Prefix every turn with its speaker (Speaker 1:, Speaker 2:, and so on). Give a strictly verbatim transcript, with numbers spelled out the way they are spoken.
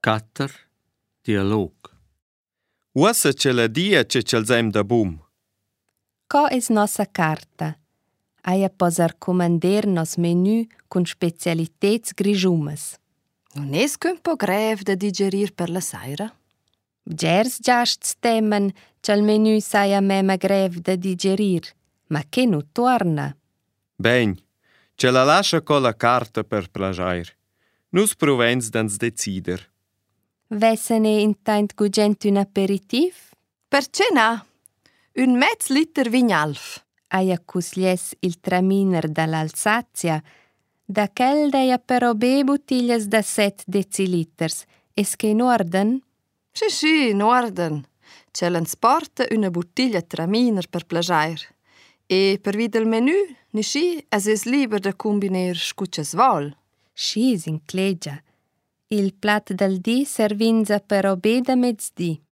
Speaker 1: Catter dialog.
Speaker 2: Uassa ce la dia ce cel zem da bum.
Speaker 3: Co es nossa carta? Aia posar commander nos menù con specialitets grigiumas.
Speaker 4: Non es che un po' grev da digerir per la saira?
Speaker 3: Gers giasts temen che il menù saia mema grev da digerir, ma che nu torna.
Speaker 2: Ben, ce la lascia co la carta per plagiar. Nus provens dans decider.
Speaker 3: Vessene intant gugent un aperitif?
Speaker 4: Per cena, un mezz liter vignalf.
Speaker 3: Aia cuslies il traminer dall'Alsazia, da quel deia però be bottiglias da set deciliters, es che in orden?
Speaker 4: Sì, sì, in orden. Ce l'ansporta una bottiglia traminer per plagiar. E per vid il menù, nisci as es liber da combiner scuccias vol.
Speaker 3: Scis in clegia. Il plat del di servinza però be da mezdi.